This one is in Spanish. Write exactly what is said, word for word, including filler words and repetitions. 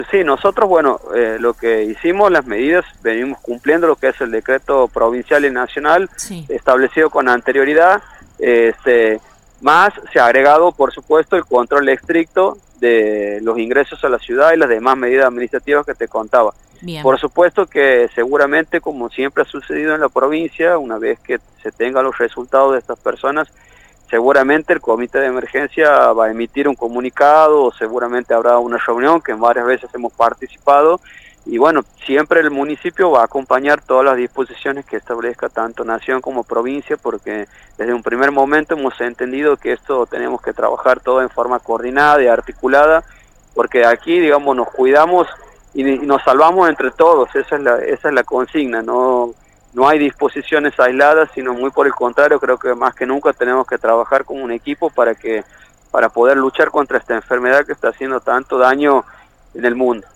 Sí, nosotros, bueno, eh, lo que hicimos, las medidas, venimos cumpliendo lo que es el decreto provincial y nacional Sí. establecido con anterioridad, este, más se ha agregado, por supuesto, el control estricto de los ingresos a la ciudad y las demás medidas administrativas que te contaba. Bien. Por supuesto que seguramente, como siempre ha sucedido en la provincia, una vez que se tengan los resultados de estas personas, seguramente el comité de emergencia va a emitir un comunicado o seguramente habrá una reunión que en varias veces hemos participado y bueno, siempre el municipio va a acompañar todas las disposiciones que establezca tanto nación como provincia porque desde un primer momento hemos entendido que esto tenemos que trabajar todo en forma coordinada y articulada porque aquí, digamos, nos cuidamos y, y nos salvamos entre todos, esa es la, esa es la consigna, no... No hay disposiciones aisladas, sino muy por el contrario, creo que más que nunca tenemos que trabajar como un equipo para que para poder luchar contra esta enfermedad que está haciendo tanto daño en el mundo.